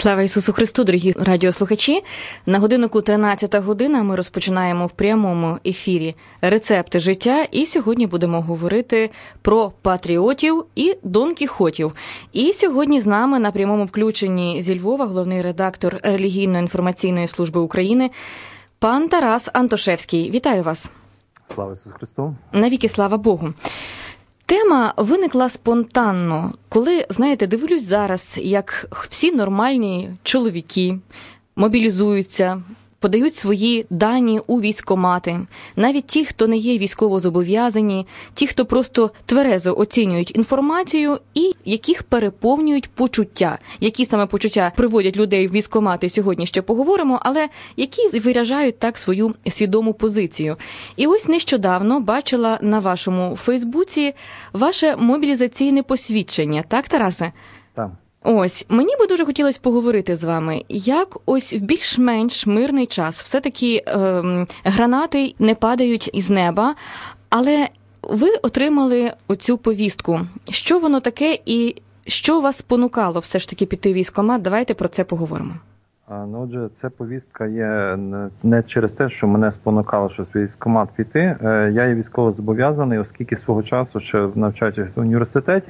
Слава Ісусу Христу, дорогі радіослухачі! На годиннику 13 година ми розпочинаємо в прямому ефірі «Рецепти життя» і сьогодні будемо говорити про патріотів і Дон Кіхотів. І сьогодні з нами на прямому включенні зі Львова головний редактор Релігійно-інформаційної служби України пан Тарас Антошевський. Вітаю вас! Слава Ісусу Христу! Навіки слава Богу! Тема виникла спонтанно, коли, знаєте, дивлюсь зараз, як всі нормальні чоловіки мобілізуються, подають свої дані у військкомати. Навіть ті, хто не є військовозобов'язані, ті, хто просто тверезо оцінюють інформацію і яких переповнюють почуття. Які саме почуття приводять людей в військкомати, сьогодні ще поговоримо, але які виражають так свою свідому позицію. І ось нещодавно бачила на вашому Фейсбуці ваше мобілізаційне посвідчення. Так, Тарасе? Так. Ось, мені би дуже хотілося поговорити з вами, як ось в більш-менш мирний час все-таки гранати не падають із неба, але ви отримали оцю повістку. Що воно таке і що вас спонукало все ж таки піти в військкомат? Давайте про це поговоримо. Ну, отже, ця повістка є не через те, що мене спонукало щось в військкомат піти. Я є військовозобов'язаний, оскільки свого часу, ще навчаючись в університеті,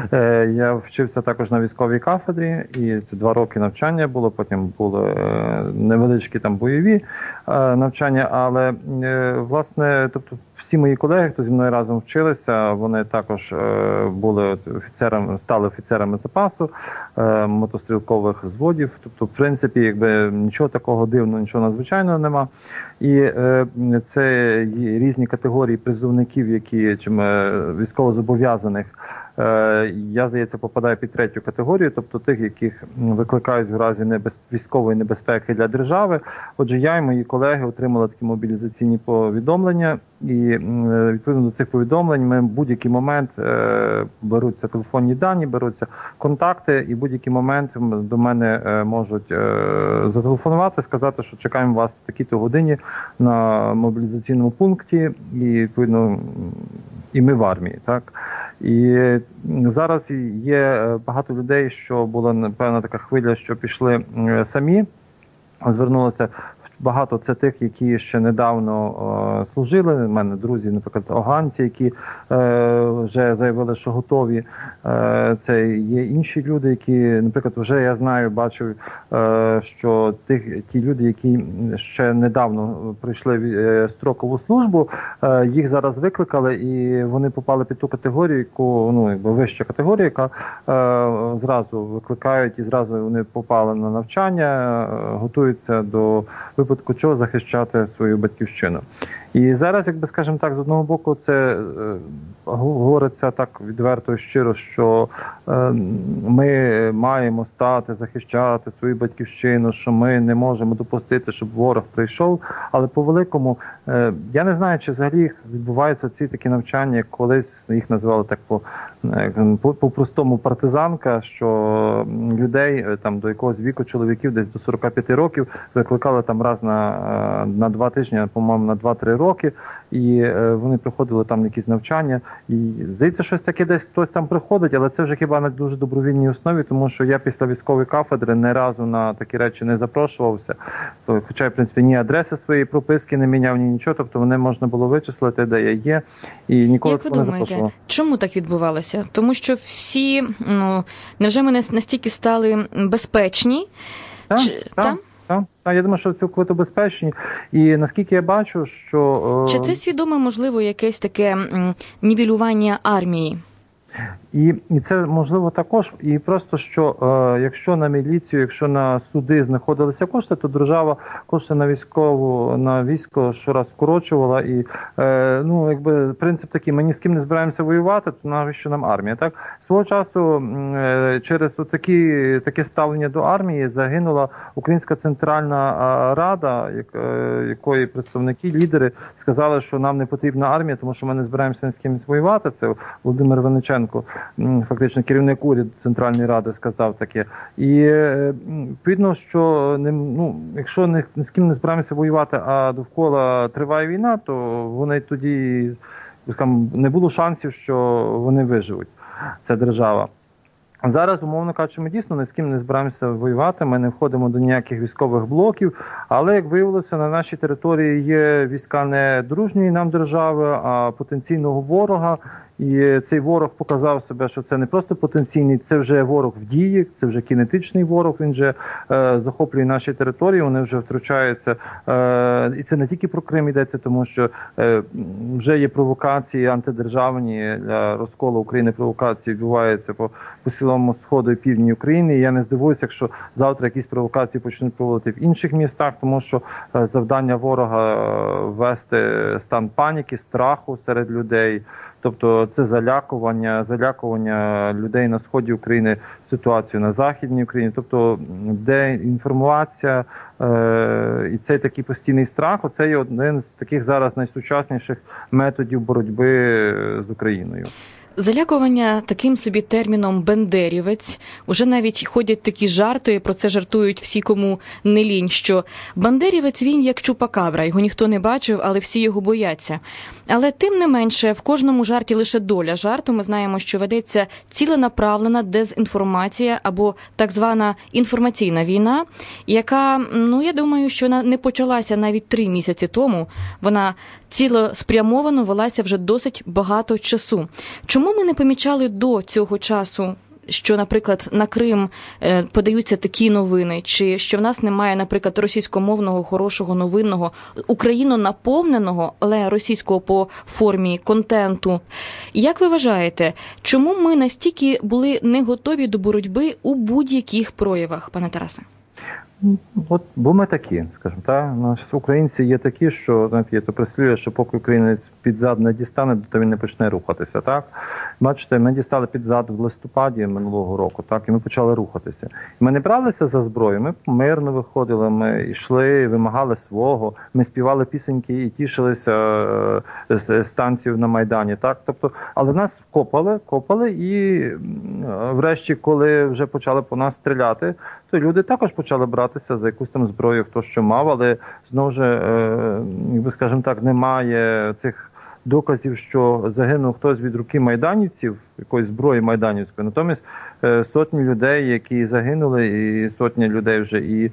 я вчився також на військовій кафедрі, і це 2 роки навчання було, потім були невеличкі там бойові навчання, але, власне, тобто, всі мої колеги, хто зі мною разом вчилися, вони також були офіцерами, стали офіцерами запасу, мотострілкових взводів. Тобто, в принципі, якби нічого такого дивного, нічого надзвичайного нема. І це різні категорії призовників, які військовозобов'язаних. Я, здається, попадаю під 3-ю категорію, тобто тих, яких викликають в разі військової небезпеки для держави. Отже, я і мої колеги отримали такі мобілізаційні повідомлення, і відповідно до цих повідомлень ми в будь-який момент беруться телефонні дані, беруться контакти, і в будь-який момент до мене можуть зателефонувати, сказати, що чекаємо вас в такій-то годині на мобілізаційному пункті, і відповідно і ми в армії, так? І зараз є багато людей, що була певна така хвиля, що пішли самі, звернулися. Багато це тих, які ще недавно служили. У мене друзі, наприклад, афганці, які вже заявили, що готові. Це є інші люди, які, наприклад, вже я знаю, бачив, що ті люди, які ще недавно пройшли строкову службу, їх зараз викликали, і вони попали під ту категорію, яку, вища категорія, яка зразу викликають, і зразу вони попали на навчання, готуються до випадку чого захищати свою батьківщину. І зараз, якби, скажімо так, з одного боку, це говориться так відверто і щиро, що ми маємо стати, захищати свою батьківщину, що ми не можемо допустити, щоб ворог прийшов. Але по-великому, я не знаю, чи взагалі відбуваються ці такі навчання, колись їх називали так по-простому партизанка, що людей там до якогось віку, чоловіків, десь до 45 років, викликали там раз на 2 тижні, по-моєму, на 2-3 роки, і вони проходили там якісь навчання. І здається, щось таке десь хтось там приходить, але це вже хіба на дуже добровільній основі, тому що я після військової кафедри не разу на такі речі не запрошувався. Хоча я, в принципі, ні адреси своєї прописки не міняв, ні нічого, тобто вони можна було вичислити, де я є, і ніколи не запрошував. Як ви думаєте, чому так відбувалося? Тому що всі, невже ми настільки стали безпечні? Так. Я думаю, що цілковито безпечні. І наскільки я бачу, що... Чи це свідоме, можливо, якесь таке нівелювання армії? І це можливо також. І просто, що якщо на міліцію, якщо на суди знаходилися кошти, то держава кошти на військо щораз скорочувала. І, якби принцип такий, ми ні з ким не збираємося воювати, то навіщо нам армія? Так? Свого часу через таке ставлення до армії загинула Українська Центральна Рада, якої представники, лідери сказали, що нам не потрібна армія, тому що ми не збираємося ні з кимось воювати. Це Володимир Винниченко, фактично керівник уряду Центральної Ради, сказав таке. І відповідно, що якщо ні з ким не збираємося воювати, а довкола триває війна, то вони тоді не було шансів, що вони виживуть, ця держава. Зараз, умовно кажучи, ми дійсно ні з ким не збираємося воювати, ми не входимо до ніяких військових блоків, але, як виявилося, на нашій території є війська не дружньої нам держави, а потенційного ворога. І цей ворог показав себе, що це не просто потенційний, це вже ворог в дії, це вже кінетичний ворог, він вже захоплює наші території, вони вже втручаються. І це не тільки про Крим йдеться, тому що вже є провокації антидержавні для розколу України, провокації відбуваються по цілому сходу і півдні України. І я не здивуюся, якщо завтра якісь провокації почнуть проводити в інших містах, тому що завдання ворога ввести стан паніки, страху серед людей. Тобто це залякування людей на сході України, ситуацію на Західній Україні. Тобто деінформація і цей такий постійний страх, оце є один з таких зараз найсучасніших методів боротьби з Україною. Залякування таким собі терміном «бендерівець». Уже навіть ходять такі жарти, про це жартують всі, кому не лінь, що бандерівець він як чупакабра, його ніхто не бачив, але всі його бояться. Але тим не менше, в кожному жарті лише доля жарту. Ми знаємо, що ведеться ціленаправлена дезінформація або так звана інформаційна війна, яка, я думаю, що вона не почалася навіть 3 місяці тому. Вона цілеспрямовано велася вже досить багато часу. Чому ми не помічали до цього часу, що, наприклад, на Крим подаються такі новини, чи що в нас немає, наприклад, російськомовного, хорошого, новинного, українонаповненого, але російського по формі контенту? Як ви вважаєте, чому ми настільки були не готові до боротьби у будь-яких проявах, пане Тарасе? Бо ми такі, скажімо, так. Наші українці є такі, що, знаєте, є то прислів'я, що поки українець під зад не дістане, то він не почне рухатися, так. Бачите, ми дістали під зад в листопаді минулого року, так, і ми почали рухатися. І ми не бралися за зброю, ми мирно виходили, ми йшли, вимагали свого, ми співали пісеньки і тішилися з станців на Майдані, так. Тобто, але нас копали і врешті, коли вже почали по нас стріляти, то люди також почали братися за якусь там зброю, хто що мав, але знову ж, скажімо так, немає цих доказів, що загинув хтось від руки майданівців, якоїсь зброї майданівської. Натомість сотні людей, які загинули, і сотні людей вже, і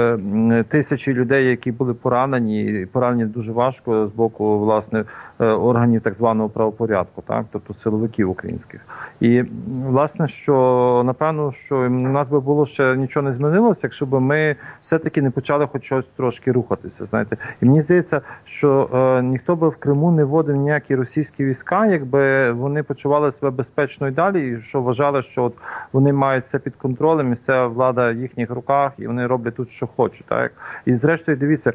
тисячі людей, які були поранені дуже важко з боку, власне, органів так званого правопорядку, так, тобто силовиків українських. І, власне, що, напевно, що у нас би було ще нічого не змінилося, якщо б ми все-таки не почали хоч щось трошки рухатися, знаєте. І мені здається, що ніхто би в Криму не вводив ніякі російські війська, якби вони почували себе безпечно і далі, і що вважали, що от вони мають все під контролем, місцева влада в їхніх руках, і вони роблять тут, що хочуть. Так? І зрештою, дивіться,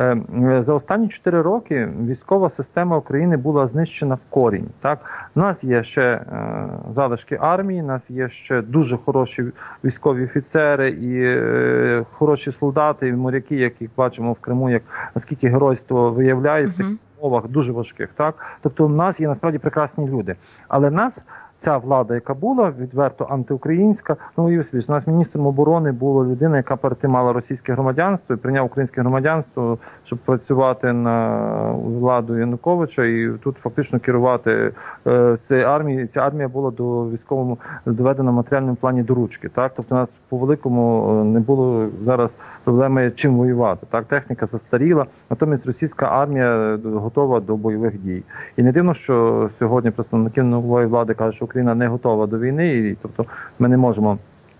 за останні 4 роки військова система України була знищена в корінь. Так? У нас є ще залишки армії, у нас є ще дуже хороші військові офіцери і хороші солдати, і моряки, яких бачимо в Криму, як наскільки геройство виявляють в таких умовах дуже важких. Так? Тобто у нас є насправді прекрасні люди. Але нас ця влада, яка була відверто антиукраїнська, у нас міністром оборони була людина, яка перед тим мала російське громадянство і прийняв українське громадянство, щоб працювати на владу Януковича і тут фактично керувати цією армією. Ця армія була до військовому доведена в матеріальному плані до ручки. Так? Тобто у нас по великому не було зараз проблеми чим воювати. Так? Техніка застаріла, натомість російська армія готова до бойових дій. І не дивно, що сьогодні представники нової влади кажуть, що Україна не готова до війни, і тобто ми не можемо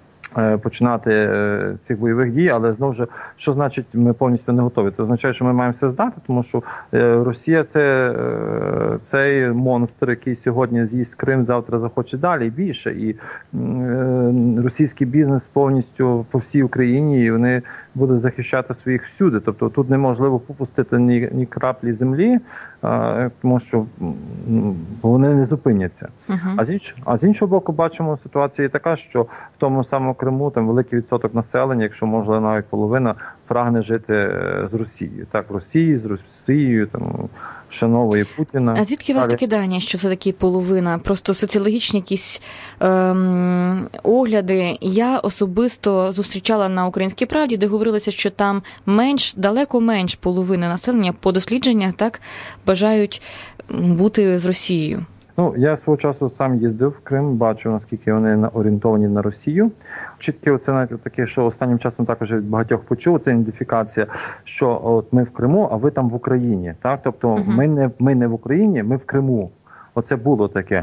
починати цих бойових дій, але знову ж, що значить ми повністю не готові? Це означає, що ми маємо все здати, тому що Росія це цей монстр, який сьогодні з'їсть Крим, завтра захоче далі і більше. І російський бізнес повністю по всій Україні, і вони будуть захищати своїх всюди. Тобто тут неможливо попустити ні краплі землі, тому що вони не зупиняться. А з іншого боку, бачимо, ситуація така, що в тому самому Криму там великий відсоток населення, якщо можливо навіть половина, прагне жити з Росією. Так, з Росією, там, шановує Путіна. А звідки у вас такі дані, що все-таки половина? Просто соціологічні якісь огляди. Я особисто зустрічала на «Українській правді», де говорилося, що там далеко менш половини населення по дослідженнях так бажають бути з Росією. Ну, я свого часу сам їздив в Крим, бачив, наскільки вони орієнтовані на Росію. Чітке оце навіть таке, що останнім часом також від багатьох почув, це ідентифікація, що от ми в Криму, а ви там в Україні. Так? Тобто ми не в Україні, ми в Криму. Оце було таке.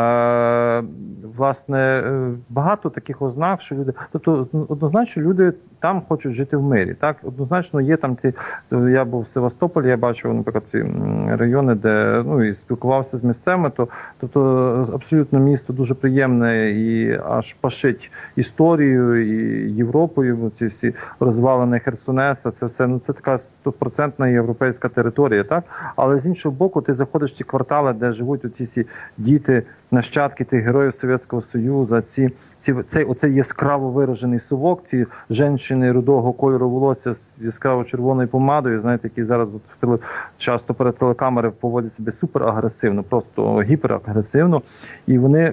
Власне, багато таких ознак, що люди... Тобто, однозначно, люди там хочуть жити в мирі. Так? Однозначно, є там ті... Я був в Севастополі, я бачив, наприклад, ці райони, де і спілкувався з місцевими, тобто абсолютно місто дуже приємне і аж пашить історією і Європою, ці всі розвалини Херсонеса, це все, це така 100% європейська територія, так? Але з іншого боку, ти заходиш в ті квартали, де живуть ці всі діти, нащадки тих героїв Совєтського Союзу, оцей яскраво виражений совок, ці жінки рудого кольору волосся з яскраво червоною помадою, знаєте, які зараз часто перед телекамери поводять себе суперагресивно, просто гіперагресивно, і вони...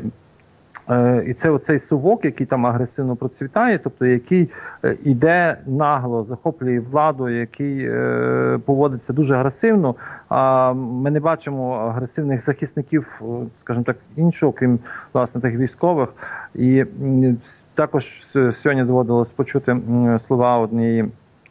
І це оцей совок, який там агресивно процвітає, тобто який іде нагло, захоплює владу, який поводиться дуже агресивно, а ми не бачимо агресивних захисників, скажімо так, іншого, крім, власне, тих військових. І також сьогодні доводилось почути слова однієї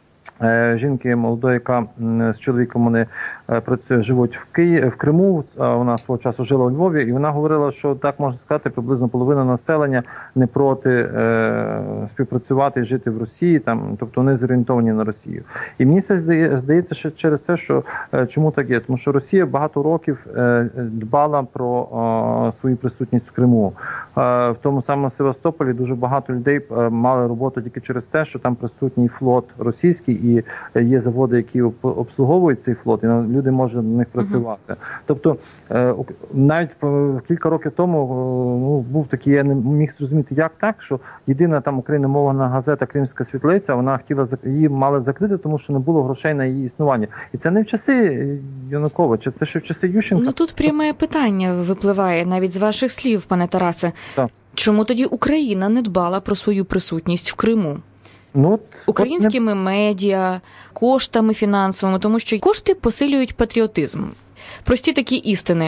жінки молодої, яка з чоловіком вони живуть в Криму, вона свого часу жила у Львові, і вона говорила, що так можна сказати, приблизно половина населення не проти співпрацювати і жити в Росії, там, тобто вони зорієнтовані на Росію. І мені це здається ще через те, що чому так є? Тому що Росія багато років дбала про свою присутність в Криму. В тому самому Севастополі дуже багато людей мали роботу тільки через те, що там присутній флот російський, і є заводи, які обслуговують цей флот, і люди можуть на них працювати. Тобто, навіть кілька років тому був такий, я не міг зрозуміти, як так, що єдина там україномовна газета «Кримська світлиця», вона хотіла, її мали закрити, тому що не було грошей на її існування. І це не в часи Януковича, це ще в часи Ющенка. Ну тут пряме питання випливає навіть з ваших слів, пане Тарасе. Так. Чому тоді Україна не дбала про свою присутність в Криму? Українськими медіа, коштами фінансовими, тому що кошти посилюють патріотизм. Прості такі істини.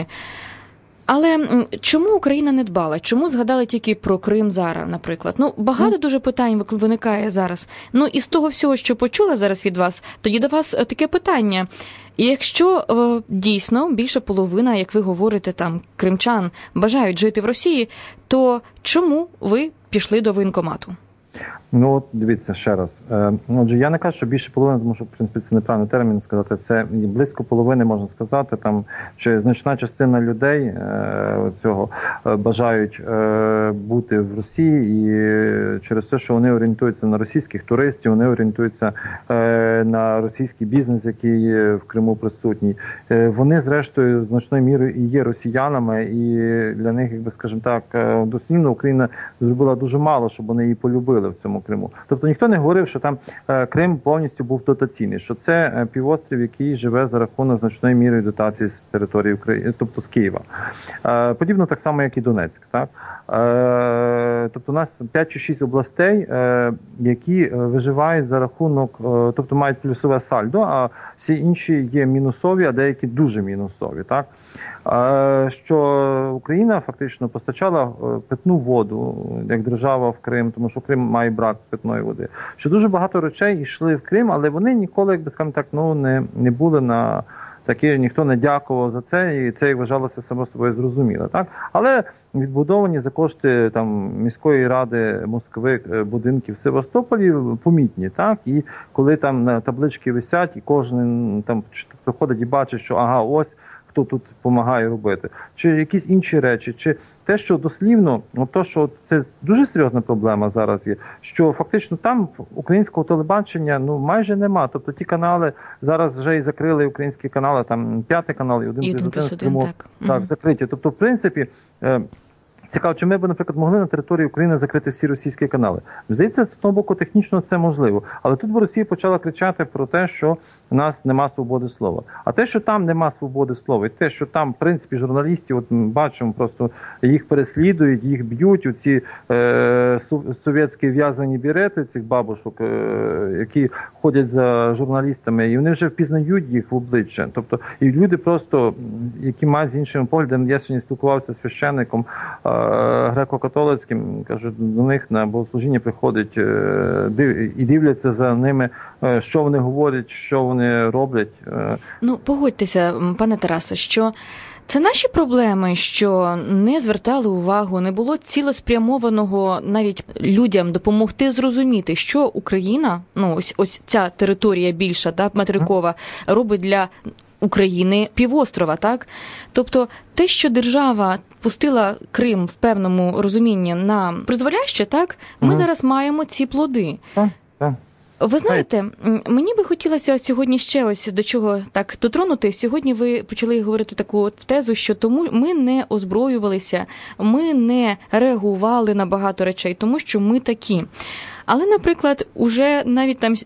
Але чому Україна не дбала? Чому згадали тільки про Крим зараз, наприклад? Багато дуже питань виникає зараз. І з того всього, що почула зараз від вас, тоді до вас таке питання. Якщо дійсно більша половина, як ви говорите, там кримчан бажають жити в Росії, то чому ви пішли до воєнкомату? Дивіться, ще раз. Отже, я не кажу, що більше половини, тому що, в принципі, це неправильний термін сказати. Це близько половини, можна сказати, там, що значна частина людей цього бажають бути в Росії, і через те, що вони орієнтуються на російських туристів, вони орієнтуються на російський бізнес, який в Криму присутній. Вони, зрештою, значною мірою і є росіянами, і для них, якби, скажімо так, дослівно Україна зробила дуже мало, щоб вони її полюбили в цьому Криму. Тобто ніхто не говорив, що там Крим повністю був дотаційний, що це півострів, який живе за рахунок значної міри дотації з території України, тобто з Києва. Подібно так само, як і Донецьк. Так? Тобто у нас 5 чи 6 областей, які виживають за рахунок, тобто мають плюсове сальдо, а всі інші є мінусові, а деякі дуже мінусові. Так? Що Україна фактично постачала питну воду як держава в Крим, тому що Крим має брак питної води. Що дуже багато речей йшли в Крим, але вони ніколи, якби скажімо так, не були на такі, ніхто не дякував за це, і це вважалося само собою зрозуміло. Так? Але відбудовані за кошти там міської ради Москви будинки в Севастополі помітні, так? І коли там на таблички висять, і кожен там приходить і бачить, що ага, ось хто тут допомагає робити, чи якісь інші речі, чи те, що дослівно, що це дуже серйозна проблема зараз є, що фактично там українського телебачення майже нема. Тобто ті канали зараз вже і закрили українські канали, там 5-й канал і 1+1 так, закриті. Тобто, в принципі, цікаво, чи ми б, наприклад, могли на території України закрити всі російські канали. Здається, з одного боку, технічно це можливо. Але тут б Росія почала кричати про те, що у нас нема свободи слова. А те, що там нема свободи слова, і те, що там, в принципі, журналістів, от ми бачимо, просто їх переслідують, їх б'ють, оці совєтські в'язані берети, цих бабушок, які ходять за журналістами, і вони вже впізнають їх в обличчя. Тобто, і люди просто, які мають з іншим поглядом, я сьогодні спілкувався з священником греко-католицьким, кажу, до них на богослужіння приходять і дивляться за ними, що вони говорять, що вони роблять. Ну, погодьтеся, пане Тарасе, що це наші проблеми, що не звертали увагу, не було цілеспрямованого навіть людям допомогти зрозуміти, що Україна, ну ось ця територія більша, да, материкова, робить для України півострова, так? Тобто те, що держава пустила Крим в певному розумінні на призволяще, так, ми зараз маємо ці плоди. Ви знаєте, мені би хотілося сьогодні ще ось до чого так дотронути. Сьогодні ви почали говорити таку тезу, що тому ми не озброювалися, ми не реагували на багато речей, тому що ми такі. Але, наприклад, уже навіть там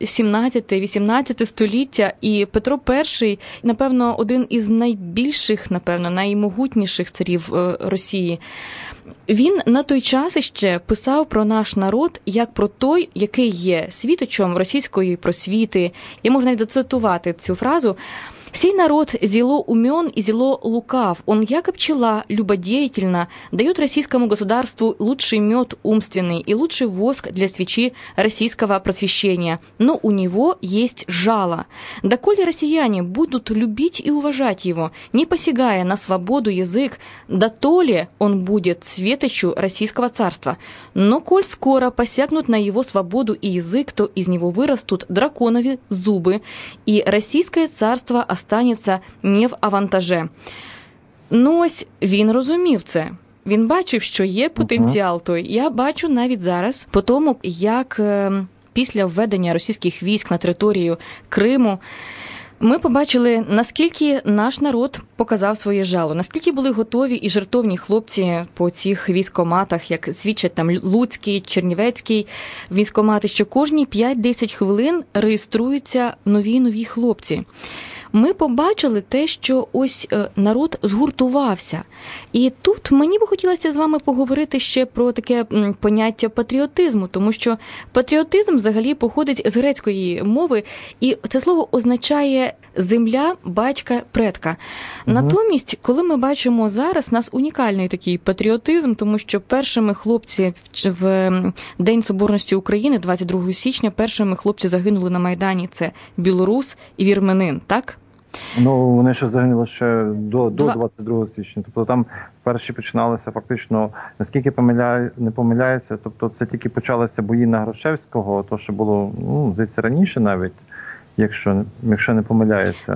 17-18 століття і Петро І, напевно, один із найбільших, напевно, наймогутніших царів Росії, він на той час іще писав про наш народ як про той, який є світочом російської просвіти. Я можу навіть зацитувати цю фразу. «Сей народ зело умен и зело лукав. Он, яко пчела, любодеятельно, дает российскому государству лучший мед умственный и лучший воск для свечи российского просвещения. Но у него есть жало. Доколе россияне будут любить и уважать его, не посягая на свободу язык, дотоле он будет светочу российского царства. Но коль скоро посягнут на его свободу и язык, то из него вырастут драконові зубы, и российское царство останеться не в авантаже». Ну ось він розумів це. Він бачив, що є потенціал той. Я бачу навіть зараз по тому, як після введення російських військ на територію Криму ми побачили, наскільки наш народ показав своє жало, наскільки були готові і жертовні хлопці по цих військкоматах, як свідчать там Луцький, Чернівецький військкомати, що кожні 5-10 хвилин реєструються нові хлопці. Ми побачили те, що ось народ згуртувався. І тут мені би хотілося з вами поговорити ще про таке поняття патріотизму, тому що патріотизм взагалі походить з грецької мови, і це слово означає земля, батька, предка. Натомість, коли ми бачимо зараз, у нас унікальний такий патріотизм, тому що першими хлопці в День Соборності України, 22 січня, першими хлопці загинули на Майдані, це білорус і вірменин, так? Ну, вони ще загинули ще до 22 січня. Тобто там перші починалися фактично, наскільки не помиляюся, тобто це тільки почалися бої на Грушевського, то що було, здається, раніше навіть, якщо не помиляюся.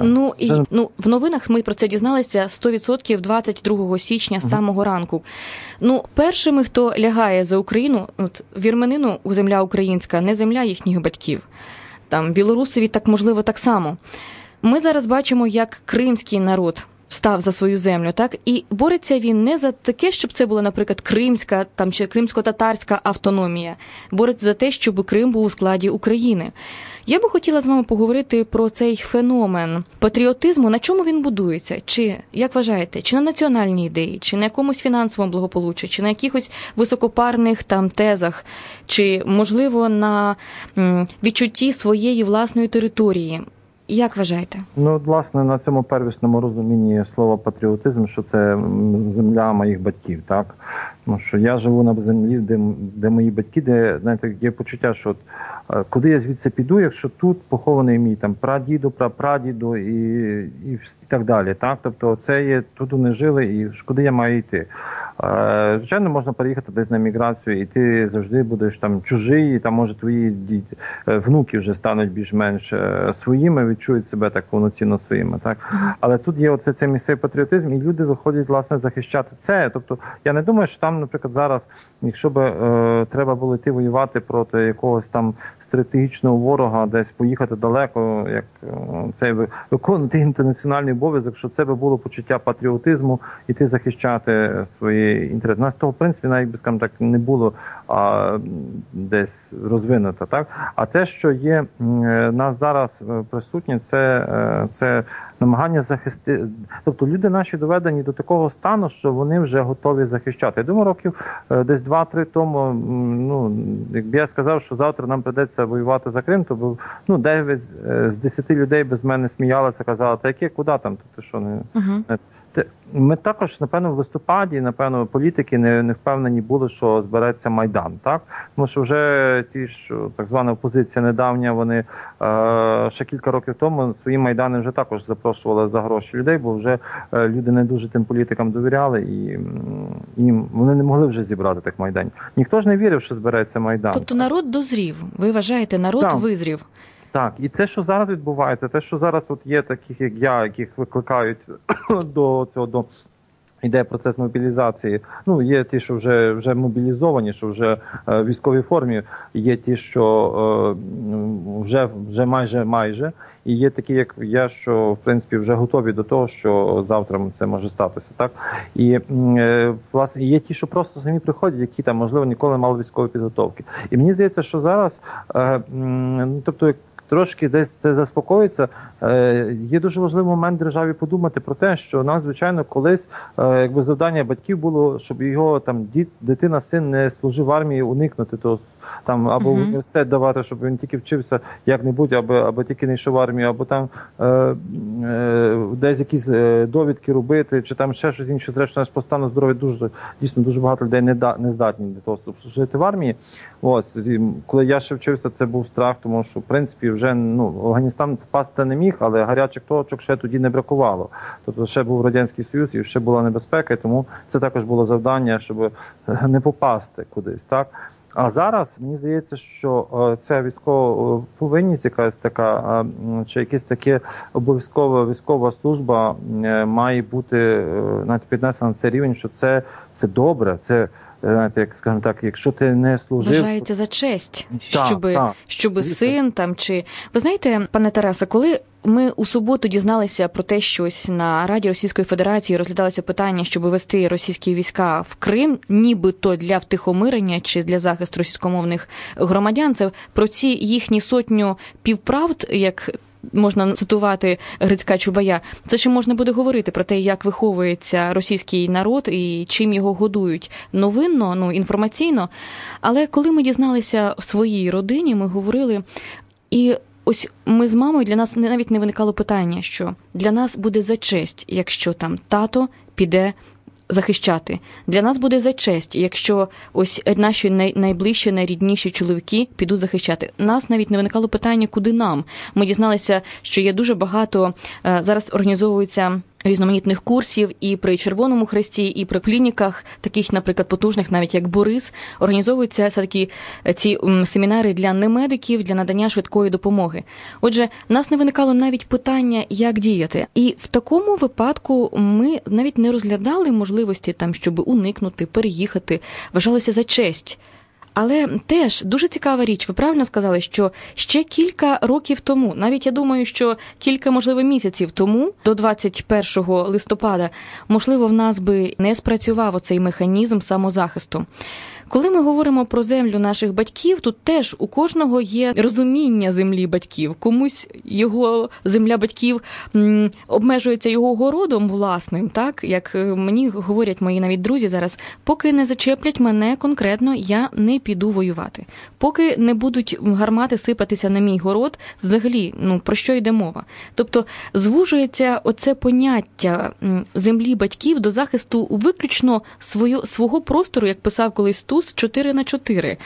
В новинах ми про це дізналися 100% 22 січня з самого ранку. Першими, хто лягає за Україну, вірменину земля українська, не земля їхніх батьків. Там білорусові так, можливо, так само. Ми зараз бачимо, як кримський народ став за свою землю, так? І бореться він не за таке, щоб це була, наприклад, кримська там чи кримсько-татарська автономія. Бореться за те, щоб Крим був у складі України. Я би хотіла з вами поговорити про цей феномен патріотизму, на чому він будується? Чи, як вважаєте, чи на національній ідеї, чи на якомусь фінансовому благополуччі, чи на якихось високопарних там тезах, чи, можливо, на відчутті своєї власної території? Як вважаєте? Власне, на цьому первісному розумінні слова патріотизм, що це земля моїх батьків, так? Тому що я живу на землі, де мої батьки, де, знаєте, є почуття, що куди я звідси піду, якщо тут похований мій там прадіду, прапрадіду і так далі, так? Тобто це є, тут вони жили, і куди я маю йти? Звичайно, можна переїхати десь на міграцію, і ти завжди будеш там чужий, і там, може, твої внуки вже стануть більш-менш своїми, відчують себе так повноцінно своїми, так? Але тут є цей місцевий патріотизм, і люди виходять, власне, захищати це. Тобто, я не думаю, що там нам, наприклад, зараз, якщо б треба було йти воювати проти якогось там стратегічного ворога, десь поїхати далеко, як цей виконувати інтернаціональний обов'язок, що це би було почуття патріотизму, іти захищати свої інтереси. У нас того, в принципі, навіть би, скажімо так, не було десь розвинуто, так? А те, що є нас зараз присутні, це намагання захистити. Тобто люди наші доведені до такого стану, що вони вже готові захищати. Я думаю, років десь 2-3 тому, якби я сказав, що завтра нам прийдеться воювати за Крим, то 9 з 10 людей без мене сміялися, казали, та яке, куди там, ти що не... Ми також, напевно, в листопаді, напевно, політики не впевнені були, що збереться Майдан, так? Тому що вже ті, що так звана опозиція недавня, вони ще кілька років тому свої Майдани вже також запрошували за гроші людей, бо вже люди не дуже тим політикам довіряли, і вони не могли вже зібрати тих Майданів. Ніхто ж не вірив, що збереться Майдан. Тобто народ дозрів, ви вважаєте, народ визрів? Так, і це, що зараз відбувається, те, що зараз от є таких, як я, яких викликають до йде процес мобілізації. Є ті, що вже мобілізовані, що вже в військовій формі, є ті, що вже майже, і є такі, як я, що, в принципі, вже готові до того, що завтра це може статися, так? І, власне, є ті, що просто самі приходять, які там, можливо, ніколи не мали військової підготовки. І мені здається, що зараз, тобто, трошки десь це заспокоїться. Є дуже важливий момент державі подумати про те, що нам, звичайно, колись якби завдання батьків було, щоб його там дитина, син не служив в армії, уникнути того там або в університет давати, щоб він тільки вчився як-небудь, або тільки не йшов в армію, або там десь якісь довідки робити, чи там ще щось інше. Зрештою, по стану здоров'я дійсно дуже багато людей не здатні для того, щоб жити в армії. Ось, коли я ще вчився, це був страх, тому що, в принципі, вже в Афганістан попасти не міг, але гарячих точок ще тоді не бракувало. Тобто ще був Радянський Союз і ще була небезпека, і тому це також було завдання, щоб не попасти кудись, так? А зараз, мені здається, що ця військова повинність якась така, чи якась таке обов'язкова військова служба має бути навіть піднесена на цей рівень, що це добре, це, знаєте, як, скажімо так, якщо ти не служив... Вважається за честь, щоби син там чи... Ви знаєте, пане Тарасе, коли ми у суботу дізналися про те, що ось на Раді Російської Федерації розглядалося питання, щоб вести російські війська в Крим, нібито для втихомирення чи для захисту російськомовних громадян, це про ці їхні сотню півправд, як можна цитувати Грицька Чубая, це ще можна буде говорити про те, як виховується російський народ і чим його годують новинно, інформаційно. Але коли ми дізналися в своїй родині, ми говорили, і ось ми з мамою, для нас навіть не виникало питання, що для нас буде за честь, якщо там тато піде захищати. Для нас буде за честь, якщо ось наші найближчі, найрідніші чоловіки підуть захищати. Нас навіть не виникало питання, куди нам. Ми дізналися, що є дуже багато, зараз організовуються різноманітних курсів і при Червоному Хресті, і при клініках, таких, наприклад, потужних, навіть як Борис, організовуються все-таки ці семінари для немедиків, для надання швидкої допомоги. Отже, в нас не виникало навіть питання, як діяти. І в такому випадку ми навіть не розглядали можливості, там, щоб уникнути, переїхати, вважалося за честь. Але теж дуже цікава річ, ви правильно сказали, що ще кілька років тому, навіть я думаю, що кілька, можливо, місяців тому, до 21 листопада, можливо, в нас би не спрацював оцей механізм самозахисту. Коли ми говоримо про землю наших батьків, тут теж у кожного є розуміння землі батьків. Комусь його земля батьків обмежується його городом власним, так? Як мені говорять мої навіть друзі зараз, поки не зачеплять мене конкретно, я не піду воювати. Поки не будуть гармати сипатися на мій город, взагалі, про що йде мова? Тобто звужується оце поняття землі батьків до захисту виключно свого простору, як писав колись Тус, 4/4.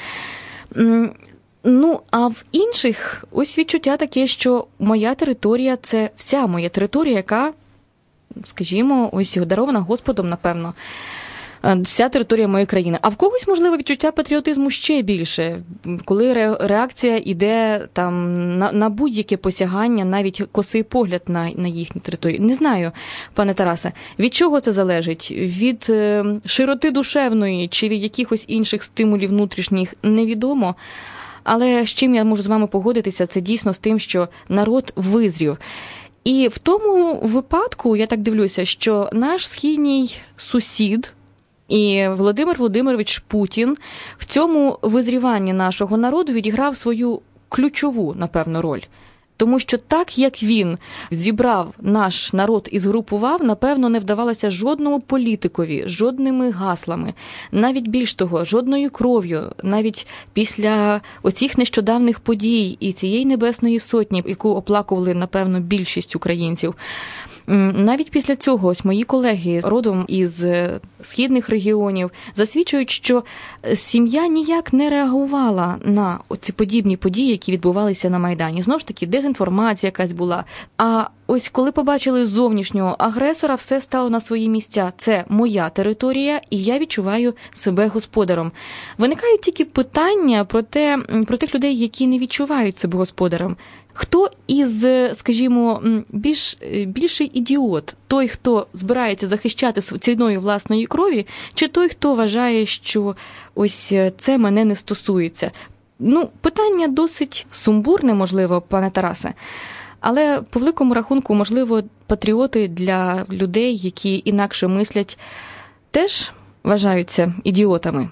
А в інших ось відчуття таке, що моя територія – це вся моя територія, яка, скажімо, ось дарована Господом, напевно. вся територія моєї країни. А в когось, можливо, відчуття патріотизму ще більше, коли реакція йде там на будь-яке посягання, навіть косий погляд на їхню територію. Не знаю, пане Тарасе, від чого це залежить? Від широти душевної чи від якихось інших стимулів внутрішніх, невідомо. Але з чим я можу з вами погодитися, це дійсно з тим, що народ визрів. І в тому випадку, я так дивлюся, що наш східній сусід і Володимир Володимирович Путін в цьому визріванні нашого народу відіграв свою ключову, напевно, роль. Тому що так, як він зібрав наш народ і згрупував, напевно, не вдавалося жодному політикові, жодними гаслами, навіть більш того, жодною кров'ю, навіть після оцих нещодавних подій і цієї Небесної Сотні, яку оплакували, напевно, більшість українців. Навіть після цього ось мої колеги родом із східних регіонів засвідчують, що сім'я ніяк не реагувала на ці подібні події, які відбувалися на Майдані. Знову ж таки, дезінформація якась була. А ось коли побачили зовнішнього агресора, все стало на свої місця. Це моя територія, і я відчуваю себе господарем. Виникають тільки питання про тих людей, які не відчувають себе господарем. Хто із, скажімо, більший ідіот? Той, хто збирається захищати ціною власної крові, чи той, хто вважає, що ось це мене не стосується? Питання досить сумбурне, можливо, пане Тарасе. Але по великому рахунку, можливо, патріоти для людей, які інакше мислять, теж вважаються ідіотами.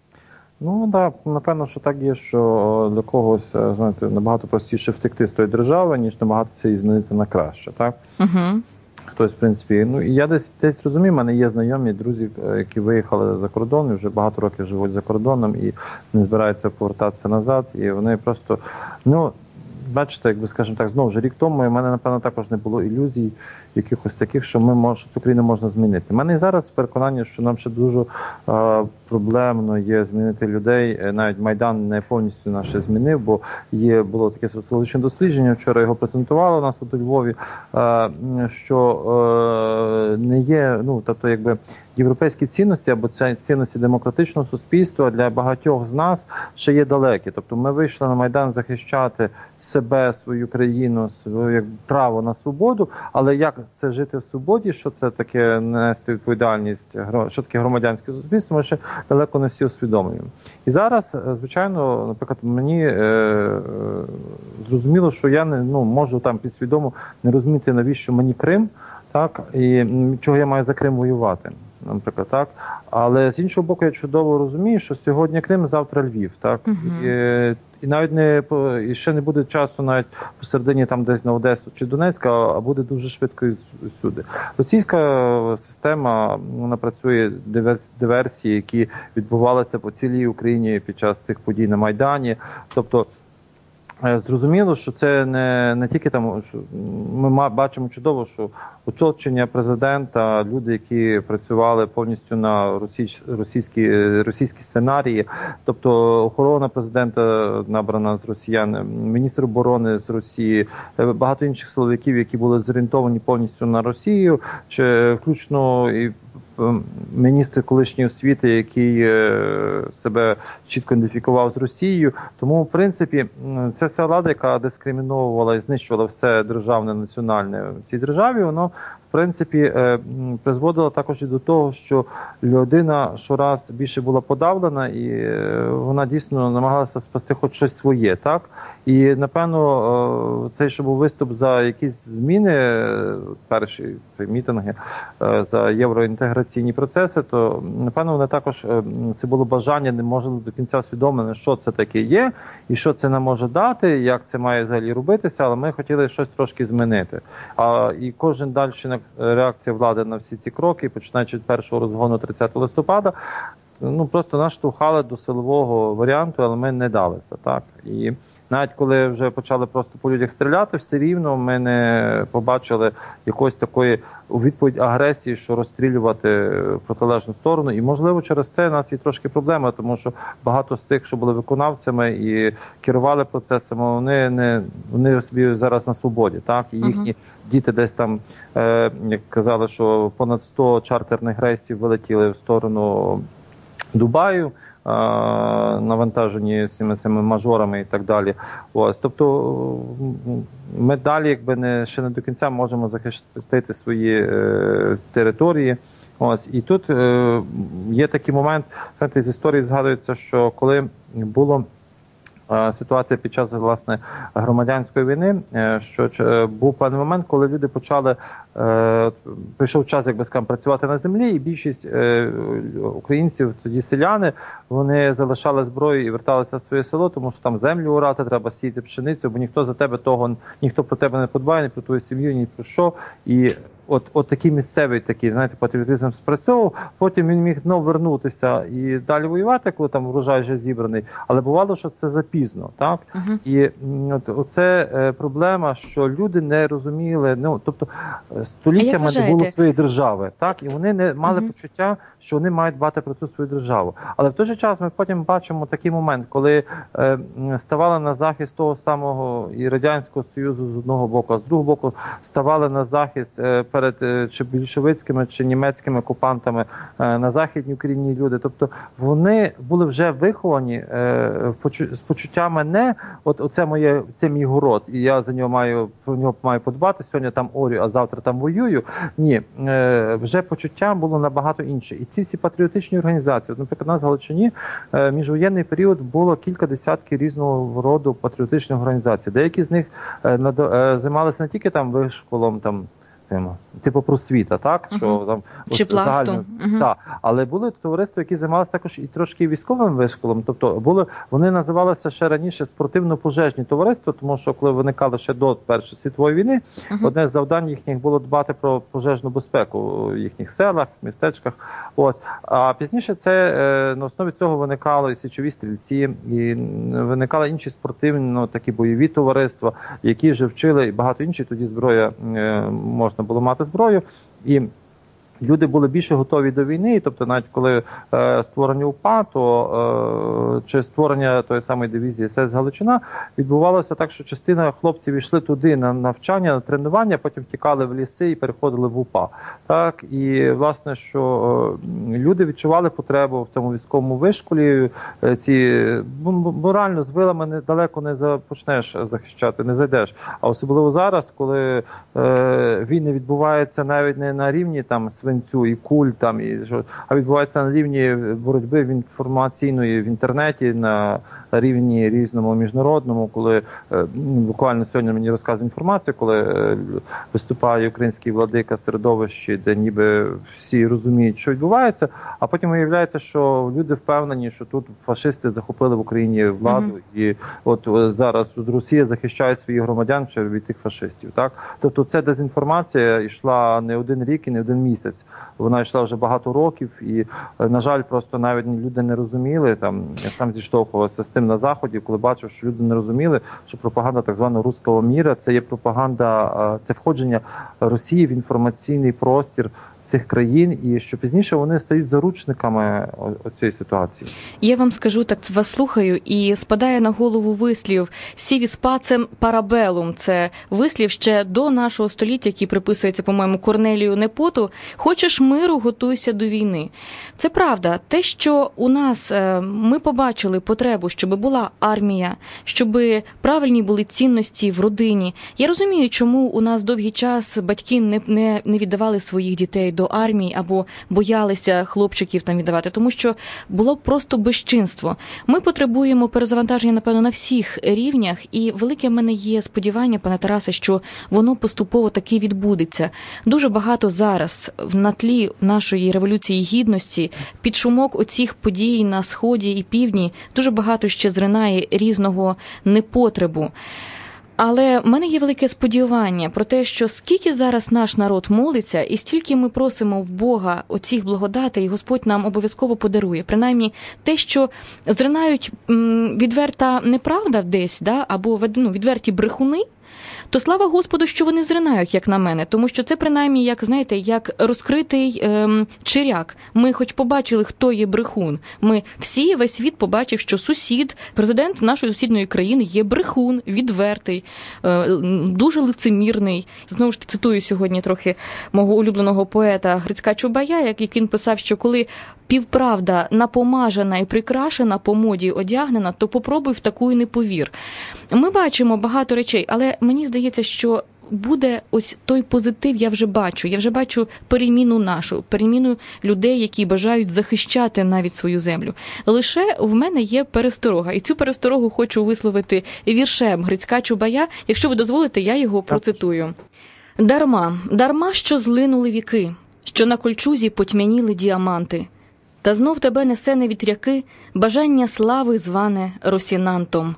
Так, напевно, що так є, що для когось, знаєте, набагато простіше втекти з тої держави, ніж намагатися її змінити на краще, так? Угу. Хтось, в принципі, і я десь розумію, в мене є знайомі, друзі, які виїхали за кордон, і вже багато років живуть за кордоном і не збираються повертатися назад, і вони просто, бачите, якби, скажімо так, знову ж рік тому, і в мене, напевно, також не було ілюзій якихось таких, що цю країну можна змінити. У мене і зараз переконання, що нам ще дуже проблемно є змінити людей. Навіть Майдан не повністю нас ще змінив, бо було таке соціологічне дослідження, вчора його презентували у нас тут у Львові, що не є, тобто, якби, європейські цінності або цінності демократичного суспільства для багатьох з нас ще є далекі. Тобто ми вийшли на Майдан захищати себе, свою країну, своє право на свободу, але як це жити в свободі, що це таке нести відповідальність, що таке громадянське суспільство, ми ще далеко не всі усвідомлюємо. І зараз, звичайно, наприклад, мені зрозуміло, що я не можу там підсвідомо не розуміти, навіщо мені Крим, так, і чого я маю за Крим воювати. Наприклад, так. Але з іншого боку, я чудово розумію, що сьогодні Крим, завтра Львів, так. І навіть і ще не буде часу навіть посередині там десь на Одесу чи Донецька, а буде дуже швидко і всюди. Російська система, вона працює диверсії, які відбувалися по цілій Україні під час цих подій на Майдані. Тобто зрозуміло, що це не тільки там, що ми бачимо чудово, що оточення президента, люди, які працювали повністю на російські сценарії, тобто охорона президента набрана з росіян, міністр оборони з Росії, багато інших силовиків, які були зорієнтовані повністю на Росію, чи включно і міністр колишньої освіти, який себе чітко ідентифікував з Росією. Тому, в принципі, це вся влада, яка дискриміновувала і знищувала все державне, національне в цій державі, воно, в принципі, призводило також і до того, що людина щораз більше була подавлена, і вона дійсно намагалася спасти хоч щось своє, так? І, напевно, цей, що був виступ за якісь зміни, перші ці мітинги, за євроінтеграційні процеси, то, напевно, вони також, це було бажання, не можна до кінця усвідомлено, що це таке є, і що це нам може дати, як це має взагалі робитися, але ми хотіли щось трошки змінити. І кожен далі реакція влади на всі ці кроки, починаючи від першого розгону 30 листопада, просто нас штовхали до силового варіанту, але ми не далися, так. І навіть коли вже почали просто по людях стріляти, все рівно ми не побачили якоїсь такої у відповідь агресії, що розстрілювати в протилежну сторону. І, можливо, через це у нас є трошки проблема, тому що багато з цих, що були виконавцями і керували процесами, вони собі зараз на свободі, так? І їхні діти десь там, як казали, що понад 100 чартерних рейсів вилетіли в сторону Дубаю, навантажені цими мажорами і так далі. Ось, тобто ми далі ще не до кінця можемо захистити свої території. Ось, і тут є такий момент, знаєте, з історії згадується, що коли було ситуація під час, власне, громадянської війни, що був певний момент, коли люди почали, прийшов час, як би скажемо, працювати на землі, і більшість українців, тоді селяни, вони залишали зброю і верталися в своє село, тому що там землю орати, треба сіяти пшеницю, бо ніхто про тебе не подбає, ні про твою сім'ю, ні про що. І от такий місцевий, знаєте, патріотизм спрацьовував, потім він міг знову вернутися і далі воювати, коли там врожай вже зібраний, але бувало, що це запізно, так? І оце проблема, що люди не розуміли, тобто століттями не було своєї держави, так? І вони не мали почуття, що вони мають дбати про цю свою державу. Але в той же час ми потім бачимо такий момент, коли ставали на захист того самого і Радянського Союзу з одного боку, а з другого боку ставали на захист перед чи більшовицькими, чи німецькими окупантами на Західній Україні люди. Тобто вони були вже виховані з почуттями не це мій город, і я про нього маю подбати, сьогодні там орю, а завтра там воюю. Ні, вже почуття було набагато інше. І ці всі патріотичні організації, наприклад, у нас в Галичині міжвоєнний період було кілька десятків різного роду патріотичних організацій. Деякі з них займалися не тільки там вишколом, типу просвіта, так? Що там чи пласту. Так, але були товариства, які займалися також і трошки військовим вишколом. Тобто вони називалися ще раніше спортивно-пожежні товариства, тому що коли виникали ще до Першої світової війни, одне з завдань їхніх було дбати про пожежну безпеку в їхніх селах, містечках. Ось. А пізніше на основі цього виникали і січові стрільці, і виникали інші спортивні, такі бойові товариства, які вже вчили, і багато інших, тоді зброя можна було мати зброю, і люди були більше готові до війни, тобто навіть коли створення УПА, чи створення тої самої дивізії СС Галичина, відбувалося так, що частина хлопців йшли туди на навчання, на тренування, потім втікали в ліси і переходили в УПА. Так, і власне, що люди відчували потребу в тому військовому вишколі, бо реально з вилами далеко не почнеш захищати, не зайдеш. А особливо зараз, коли війни відбуваються навіть не на рівні свинцю і куль, а відбувається на рівні боротьби інформаційної в інтернеті, на рівні різному міжнародному, коли буквально сьогодні мені розказує інформацію, коли виступає український владика середовищі, де ніби всі розуміють, що відбувається, а потім виявляється, що люди впевнені, що тут фашисти захопили в Україні владу, і от зараз Росія захищає своїх громадян від тих фашистів. Так? Тобто це дезінформація йшла не один рік і не один місяць. Вона йшла вже багато років, і, на жаль, просто навіть люди не розуміли, я сам зіштовхувався з тим на Заході, коли бачив, що люди не розуміли, що пропаганда так званого руського міра – це є пропаганда, це входження Росії в інформаційний простір цих країн, і що пізніше вони стають заручниками цієї ситуації. Я вам скажу, так вас слухаю, і спадає на голову вислів «Сівіс пацем парабелум». Це вислів ще до нашого століття, який приписується, по-моєму, Корнелію Непоту. «Хочеш миру, готуйся до війни». Це правда. Те, що у нас ми побачили потребу, щоб була армія, щоб правильні були цінності в родині. Я розумію, чому у нас довгий час батьки не віддавали своїх дітей до армії або боялися хлопчиків віддавати, тому що було просто безчинство. Ми потребуємо перезавантаження, напевно, на всіх рівнях, і велике в мене є сподівання, пане Тарасе, що воно поступово таки відбудеться. Дуже багато зараз на тлі нашої Революції Гідності, під шумок оцих подій на Сході і Півдні, дуже багато ще зринає різного непотребу. Але в мене є велике сподівання про те, що скільки зараз наш народ молиться, і стільки ми просимо в Бога оцих благодатей, Господь нам обов'язково подарує. Принаймні те, що зринають відверта неправда десь, да, або відверті брехуни, то слава Господу, що вони зринають, як на мене, тому що це принаймні, як, знаєте, як розкритий чиряк. Ми хоч побачили, хто є брехун. Весь світ побачив, що сусід, президент нашої сусідної країни є брехун, відвертий, дуже лицемірний. Знову ж цитую сьогодні трохи мого улюбленого поета Грицька Чубая, як він писав, що коли півправда напомажена і прикрашена, по моді одягнена, то попробуй в таку і не повір. Ми бачимо багато речей, але мені здається, що буде ось той позитив, я вже бачу переміну нашу, переміну людей, які бажають захищати навіть свою землю. Лише в мене є пересторога, і цю пересторогу хочу висловити віршем Грицька Чубая. Якщо ви дозволите, я його процитую. Дарма, що злинули віки, що на кольчузі потьмяніли діаманти, та знов тебе несе на вітряки бажання слави зване Росінантом.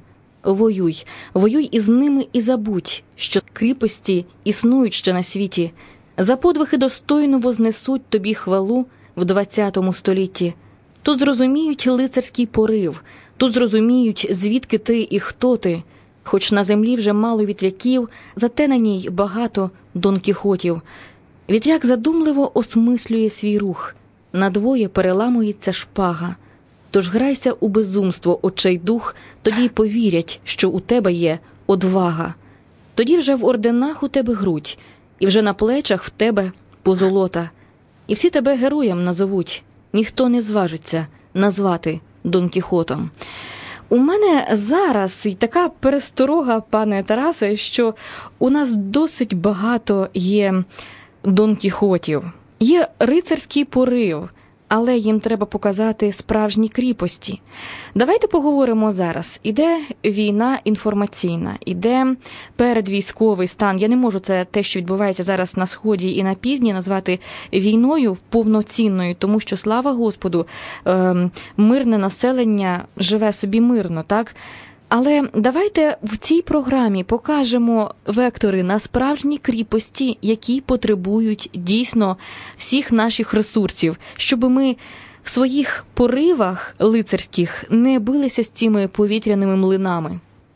Воюй із ними і забудь, що кріпості існують ще на світі. За подвиги достойно вознесуть тобі хвалу в 20 столітті. Тут зрозуміють лицарський порив, тут зрозуміють, звідки ти і хто ти. Хоч на землі вже мало вітряків, зате на ній багато Дон Кіхотів. Вітряк задумливо осмислює свій рух, надвоє переламується шпага. Тож грайся у безумство, очайдух, тоді й повірять, що у тебе є одвага. Тоді вже в орденах у тебе грудь, і вже на плечах в тебе позолота. І всі тебе героєм назовуть, ніхто не зважиться назвати Дон Кіхотом. У мене зараз така пересторога, пане Тарасе, що у нас досить багато є Дон Кіхотів. Є рицарський порив, але їм треба показати справжні кріпості. Давайте поговоримо зараз. Іде війна інформаційна, іде передвійськовий стан. Я не можу те, що відбувається зараз на Сході і на Півдні, назвати війною повноцінною, тому що, слава Господу, мирне населення живе собі мирно, так? Але давайте в цій програмі покажемо вектори на справжні кріпості, які потребують дійсно всіх наших ресурсів, щоб ми в своїх поривах лицарських не билися з цими повітряними млинами.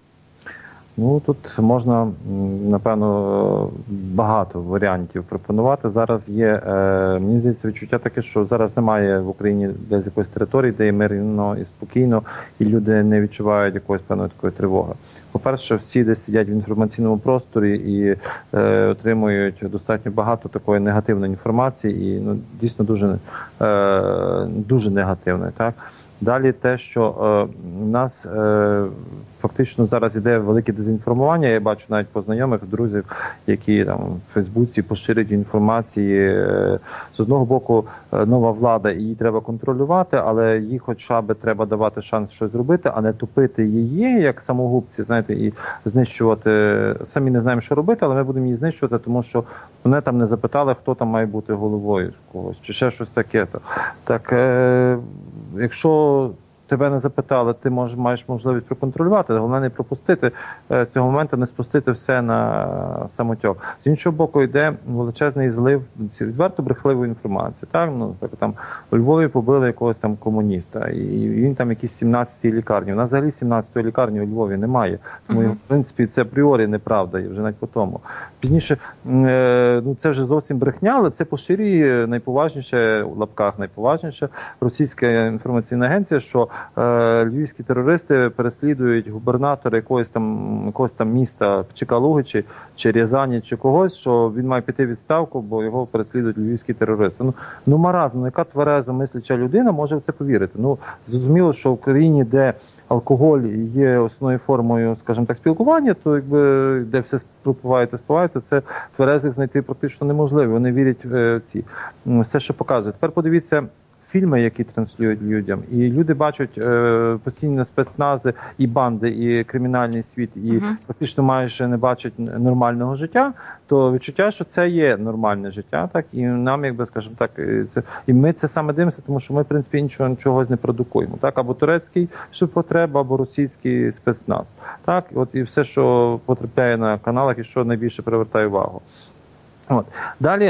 Тут можна, напевно, багато варіантів пропонувати. Зараз є, мені здається, відчуття таке, що зараз немає в Україні десь якоїсь території, де є мирно і спокійно, і люди не відчувають якоїсь певної такої тривоги. По-перше, всі десь сидять в інформаційному просторі і отримують достатньо багато такої негативної інформації, і дійсно дуже негативної, так? Далі те, що в нас фактично зараз іде велике дезінформування. Я бачу навіть по знайомих, друзів, які там в Фейсбуці поширюють інформації. З одного боку, нова влада, і її треба контролювати, але їй хоча б треба давати шанс щось зробити, а не тупити її, як самогубці, знаєте, і знищувати. Самі не знаємо, що робити, але ми будемо її знищувати, тому що мене там не запитали, хто там має бути головою когось, чи ще щось таке. Так, якщо тебе не запитали, ти маєш можливість проконтролювати, головне не пропустити цього моменту, не спустити все на самотьок. З іншого боку, йде величезний злив відверто брехливої інформації. Так? Там у Львові побили якогось там комуніста, і він там якийсь 17-й лікарні. У нас взагалі 17-ї лікарні у Львові немає. Тому, в принципі, це апріорі неправда, і вже навіть по тому. Пізніше, це вже зовсім брехня, але це поширює найповажніше, в лапках найповажніше, російська інформаційна агенція, що львівські терористи переслідують губернатора якогось там міста, чи Калуги, чи Рязані, чи когось, що він має піти в відставку, бо його переслідують львівські терористи. Маразм, яка твереза мисляча людина може в це повірити? Зрозуміло, що в країні, де алкоголь є основною формою, скажімо так, спілкування, то де все спливається, це тверезих знайти практично неможливо. Вони вірять в все, що показують. Тепер подивіться фільми, які транслюють людям, і люди бачать постійно спецнази і банди, і кримінальний світ, і фактично майже не бачать нормального життя, то відчуття, що це є нормальне життя, так, і нам, якби, скажімо так, і ми це саме дивимося, тому що ми, в принципі, чогось не продукуємо, так, або турецький ширпотреба, або російський спецназ, так, от і все, що потрапляє на каналах і що найбільше привертає увагу. От. Далі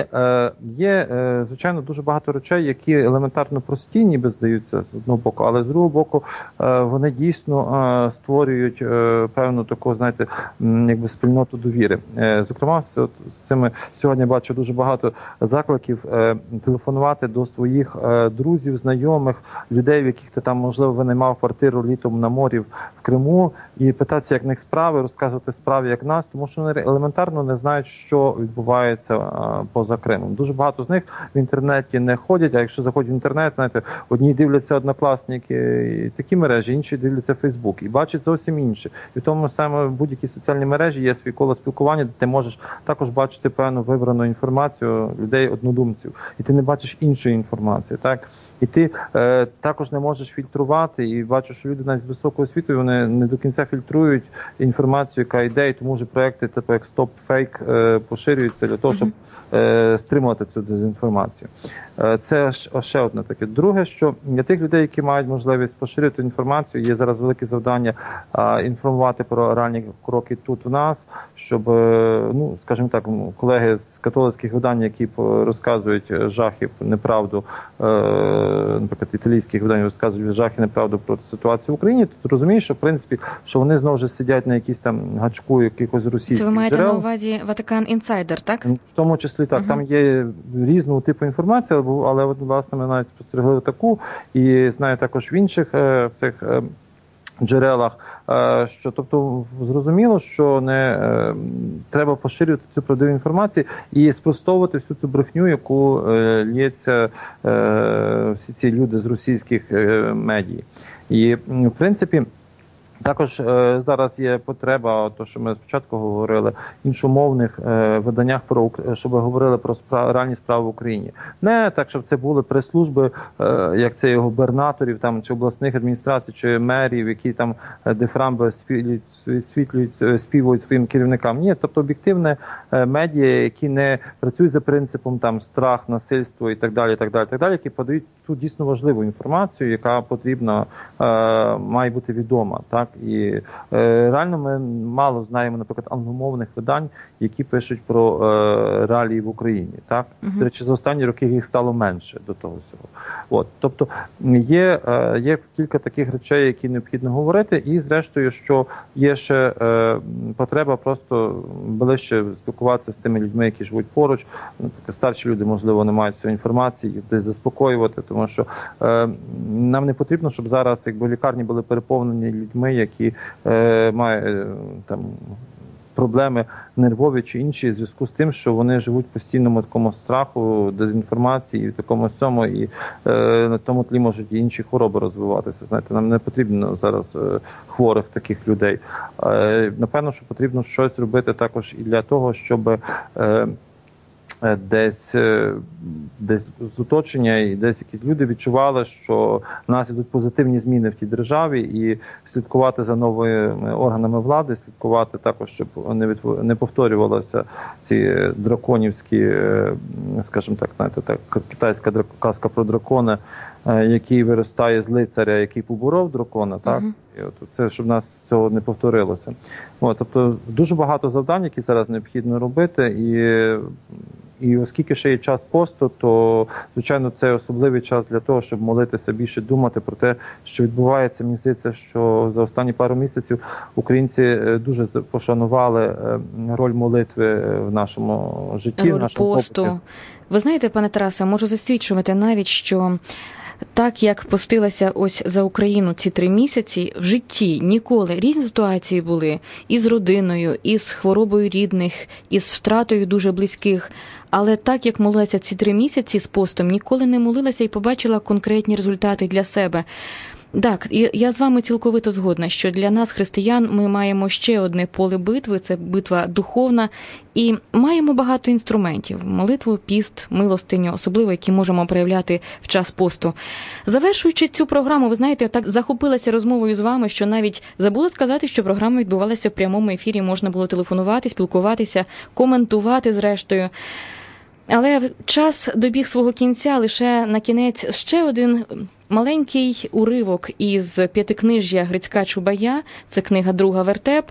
є, звичайно, дуже багато речей, які елементарно прості, ніби здаються з одного боку, але з другого боку вони дійсно створюють певну таку, знаєте, якби спільноту довіри. Зокрема, от з цими сьогодні я бачу дуже багато закликів телефонувати до своїх друзів, знайомих, людей, в яких ти там, можливо, винаймав квартиру літом на морі в Криму, і питатися, як в них справи, розказувати справи, як нас, тому що вони елементарно не знають, що відбувається поза Кримом. Дуже багато з них в інтернеті не ходять, а якщо заходять в інтернет, знаєте, одні дивляться Однокласники і такі мережі, інші дивляться Фейсбук і бачать зовсім інше. І в тому саме в будь-якій соціальній мережі є свій коло спілкування, де ти можеш також бачити певну вибрану інформацію людей-однодумців. І ти не бачиш іншої інформації, так? І ти також не можеш фільтрувати, і бачиш, що люди навіть з високою освітою, вони не до кінця фільтрують інформацію, яка йде, і тому вже проекти, типу як Stop Fake, поширюються для того, щоб стримувати цю дезінформацію. Це ще одне таке. Друге, що для тих людей, які мають можливість поширити інформацію, є зараз велике завдання інформувати про реальні кроки тут у нас, щоб, ну, скажімо так, колеги з католицьких видань, які розказують жахів, неправду, наприклад, італійських видань розказують жахи, неправду про ситуацію в Україні, то розумієш, що, в принципі, що вони знову ж сидять на якійсь там гачку якихось російських джерел. Це ви маєте на увазі Vatican Insider, так? В тому числі, так. Там є різного типу інформації, але, власне, ми навіть спостерегли таку, і знаю також в інших цих джерелах, що, тобто, зрозуміло, що не треба поширювати цю правдиву інформацію і спростовувати всю цю брехню, яку лється всі ці люди з російських медій. І, в принципі, також зараз є потреба, то що ми спочатку говорили, іншомовних виданнях, щоб говорили про реальні справи в Україні. Не так, щоб це були прес-служби, як це губернаторів, там, чи обласних адміністрацій, чи мерів, які там дифрамби співують своїм керівникам. Ні, тобто об'єктивне медіа, які не працюють за принципом там страх, насильство і так далі, які подають ту дійсно важливу інформацію, яка потрібна, має бути відома, так? І реально ми мало знаємо, наприклад, англомовних видань, які пишуть про реалії в Україні, так? До речі, за останні роки їх стало менше до того всього. От, тобто є кілька таких речей, які необхідно говорити, і зрештою, що є ще потреба просто ближче спілкуватися з тими людьми, які живуть поруч. Наприклад, старші люди, можливо, не мають цієї інформації, їх десь заспокоювати, тому що нам не потрібно, щоб зараз якби лікарні були переповнені людьми, які мають там проблеми нервові чи інші в зв'язку з тим, що вони живуть в постійному такому страху, дезінформації, в такому всьому, і на тому тлі можуть і інші хвороби розвиватися. Знаєте, нам не потрібно зараз хворих таких людей. Напевно, що потрібно щось робити також і для того, щоб десь з оточення і десь якісь люди відчували, що в нас ідуть позитивні зміни в тій державі, і слідкувати за новими органами влади, слідкувати також, щоб не повторювалися ці драконівські, скажімо так, знаєте, так, китайська казка про дракона, який виростає з лицаря, який поборов дракона, так? І от це, щоб в нас цього не повторилося. От, тобто дуже багато завдань, які зараз необхідно робити, і оскільки ще є час посту, то, звичайно, це особливий час для того, щоб молитися, більше думати про те, що відбувається. Мені здається, що за останні пару місяців українці дуже пошанували роль молитви в нашому житті, в нашому посту. побуті. Ви знаєте, пане Тарасе, можу засвідчувати навіть, що так, як постилася ось за Україну ці 3 місяці, в житті ніколи різні ситуації були і з родиною, і з хворобою рідних, і з втратою дуже близьких. Але так, як молилася ці 3 місяці з постом, ніколи не молилася і побачила конкретні результати для себе. Так, я з вами цілковито згодна, що для нас, християн, ми маємо ще одне поле битви, це битва духовна, і маємо багато інструментів – молитву, піст, милостиню, особливо, які можемо проявляти в час посту. Завершуючи цю програму, ви знаєте, я так захопилася розмовою з вами, що навіть забула сказати, що програма відбувалася в прямому ефірі, можна було телефонувати, спілкуватися, коментувати зрештою. Але час добіг свого кінця, лише на кінець ще один маленький уривок із п'ятикнижжя Грицька Чубая, це книга «Друга вертеп»,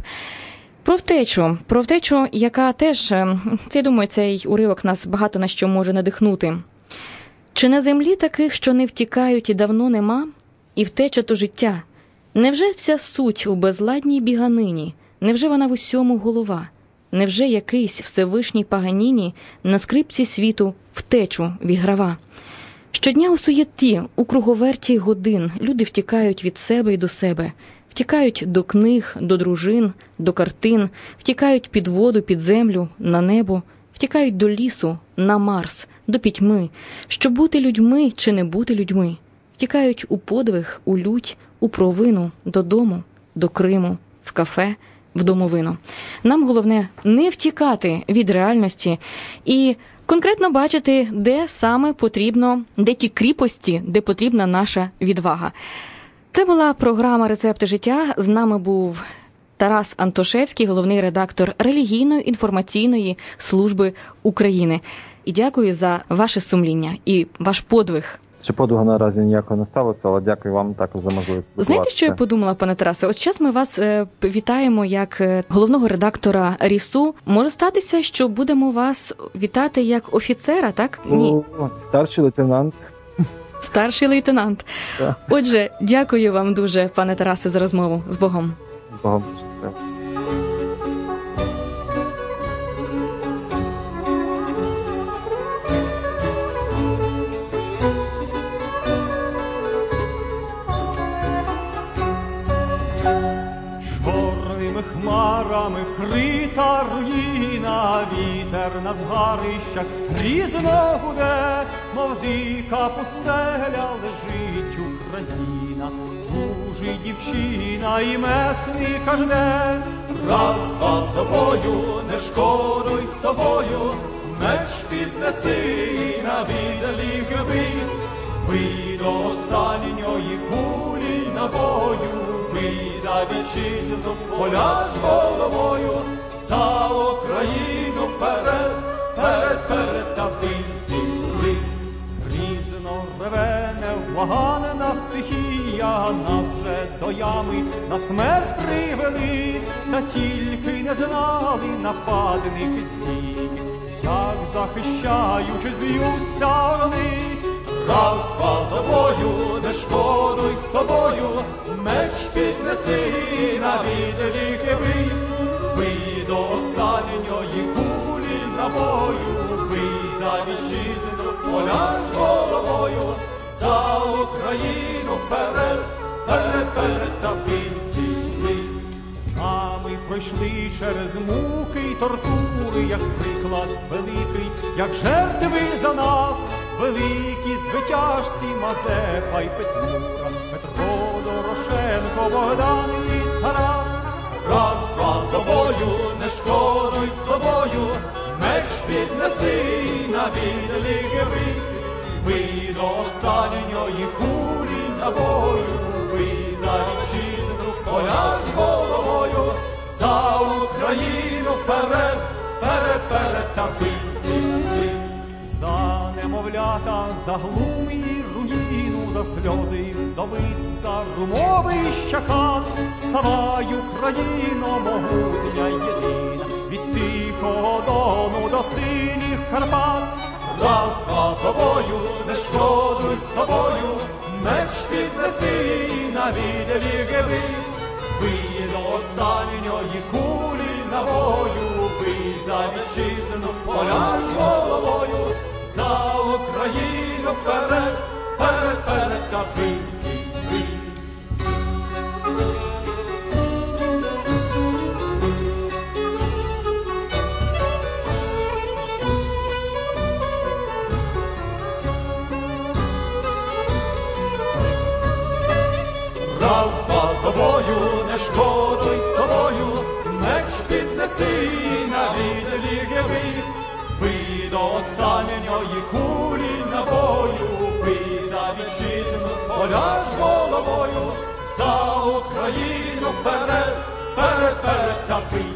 про втечу, яка теж, я думаю, цей уривок нас багато на що може надихнути. «Чи на землі таких, що не втікають і давно нема? І втеча то життя? Невже вся суть у безладній біганині? Невже вона в усьому голова? Невже якийсь Всевишній Паганіні на скрипці світу втечу віграва? Щодня у суєтті, у круговерті годин люди втікають від себе і до себе, втікають до книг, до дружин, до картин, втікають під воду, під землю, на небо, втікають до лісу, на Марс, до пітьми, щоб бути людьми чи не бути людьми, втікають у подвиг, у лють, у провину, додому, до Криму, в кафе, в домовину. Нам головне не втікати від реальності і конкретно бачити, де саме потрібно, де ті кріпості, де потрібна наша відвага. Це була програма «Рецепти життя». З нами був Тарас Антошевський, головний редактор релігійної інформаційної служби України. І дякую за ваше сумління і ваш подвиг. Чи подвигу наразі ніякого не сталося, але дякую вам також за можливість спілкуватися. Знаєте, що я подумала, пане Тарасе? Ось зараз ми вас вітаємо як головного редактора РІСУ. Може статися, що будемо вас вітати як офіцера, так? Ні. Старший лейтенант. Старший лейтенант. Так. Отже, дякую вам дуже, пане Тарасе, за розмову. З Богом. З Богом. Щасливо. Хмарами вкрита руїна, вітер на згарищах грізно гуде, мов дика пустеля лежить Україна, тужить дівчина і месника жде. Раз, два, тобою, не шкодуй собою, меч піднеси і на віддалі гибий, бий до останньої кулі набою. Бий за вітчизну, поляж головою, за Україну вперед, вперед, та бий. Грізно реве невблаганна стихія, нас же до ями на смерть привели, та тільки не знали нападники злі, як захищаючись б'ються орли. Раз, два, тобою, не шкодуй собою, меч піднеси і на віддалі гибий, бий до останньої кулі набою, бий за вітчизну, поляж головою, за Україну вперед, вперед, та бий. З нами пройшли через муки й тортури, як приклад великий, як жертви за нас, великі звитяжці Мазепа й Петлюра, Петро Дорошенко, Богдан і Тарас. Раз, два, тобою, не шкодуй собою, меч піднеси і на віддалі гибий, бий до останньої кулі набою, бий за вітчизну, поляж головою, за Україну вперед, вперед, та бий. За немовлята, за глум і руїну, за сльози вдовиць, за румовища хат, вставай, Україно, могутня єдина, від Тихого Дону до синіх Карпат. Раз, два, тобою, не шкодуй собою, меч піднеси і на віддалі гибий, бий до останньої кулі набою, бий за вітчизну, поляж головою, за Україну вперед, вперед, та бий. не шкодуй собою, меч піднеси на відліги бий до останньої кулі набою, бий за вітчизну, поляж головою, за Україну вперед, вперед, вперед та бий.